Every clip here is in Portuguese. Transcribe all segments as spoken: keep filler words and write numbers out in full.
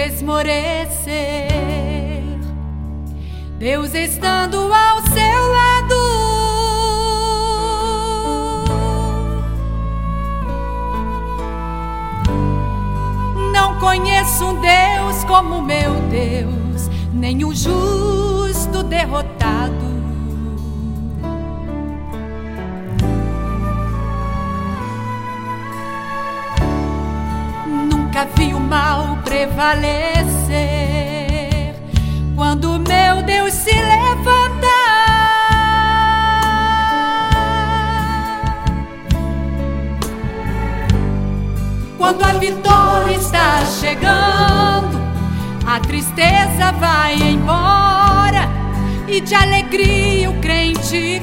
esmorecer, Deus estando ao seu lado. Não conheço um Deus como meu Deus, nem um justo derrotado. Nunca vi o mal prevalecer quando meu Deus se levantar. Quando a vitória está chegando, a tristeza vai embora e de alegria o crente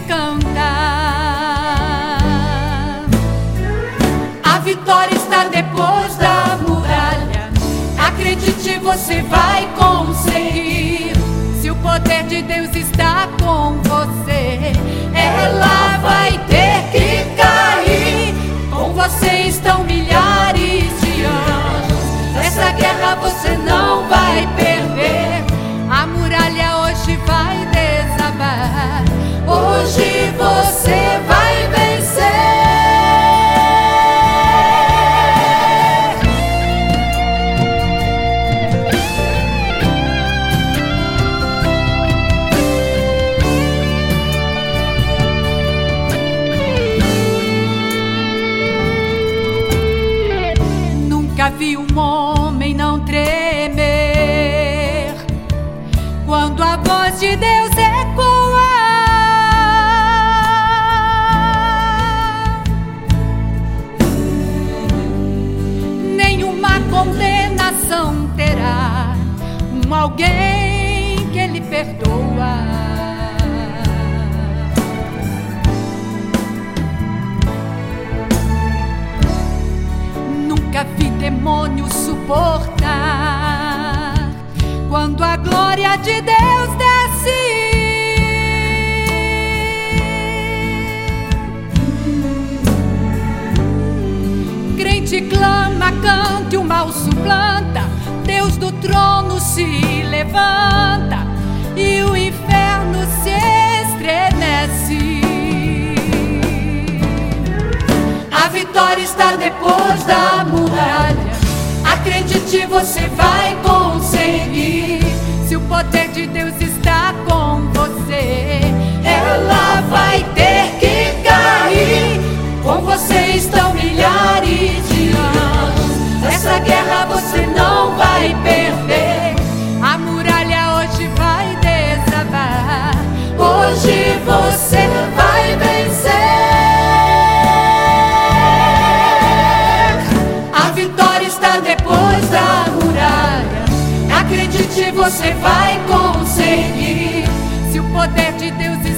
canta. A vitória está depois da muralha, acredite, você vai conseguir. Se o poder de Deus está com você, ela vai ter que cair. Com você estão milhares de anjos, essa guerra você não vai perder. A muralha hoje vai desabar, hoje você vai vencer. Nunca vi um homem não tremer quando a voz de Deus ecoar. Nenhuma condenação terá um alguém que Ele perdoa. Nunca vi demônio suportar quando a glória de Deus desce. Crente clama, canta e o mal suplanta, Deus do trono se levanta e o inferno se estremece. A vitória está depois da muralha, acredite, você vai conseguir. Se o poder de Deus está com você, ela vai ter que cair. Com você estão milhares de anos, essa guerra você não vai perder. A muralha hoje vai desabar, hoje você vai vencer. Depois da muralha, acredite, você vai conseguir. Se o poder de Deus